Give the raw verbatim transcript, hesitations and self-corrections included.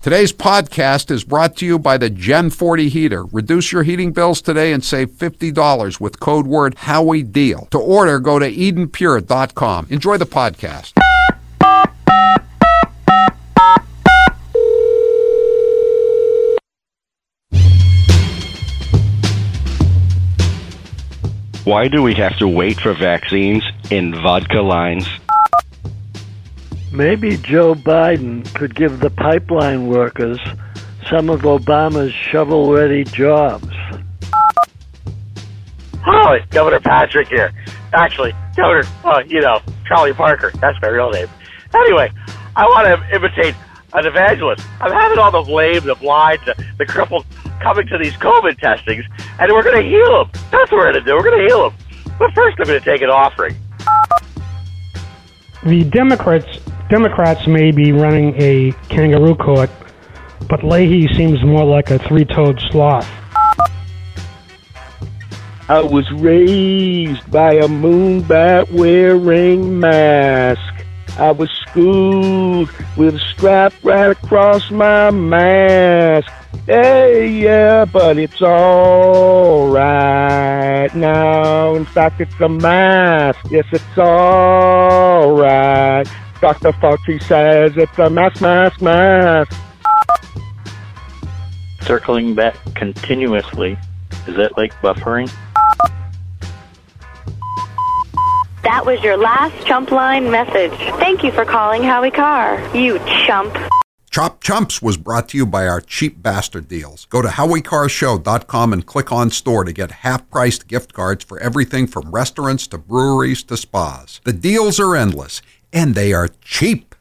Today's podcast is brought to you by the Gen forty heater. Reduce your heating bills today and save fifty dollars with code word HowieDeal. To order, go to Eden Pure dot com. Enjoy the podcast. Why do we have to wait for vaccines in vodka lines? Maybe Joe Biden could give the pipeline workers some of Obama's shovel-ready jobs. Oh, it's Governor Patrick here. Actually, Governor, uh, you know, Charlie Parker. That's my real name. Anyway, I want to imitate an evangelist. I'm having all the lame, the blind, the, the crippled coming to these COVID testings, and we're going to heal them. That's what we're going to do. We're going to heal them. But first, I'm going to take an offering. The Democrats Democrats may be running a kangaroo court, but Leahy seems more like a three-toed sloth. I was raised by a moonbat wearing mask. I was schooled with a strap right across my mask. Hey, yeah, but it's all right now. In fact, it's a mask. Yes, it's all right. Doctor Fauci says it's a mask, mask, mask. Circling back continuously. Is that like buffering? That was your last Chump Line message. Thank you for calling Howie Carr, you chump. Chop Chumps was brought to you by our cheap bastard deals. Go to Howie Carr Show dot com and click on store to get half-priced gift cards for everything from restaurants to breweries to spas. The deals are endless, and they are cheap.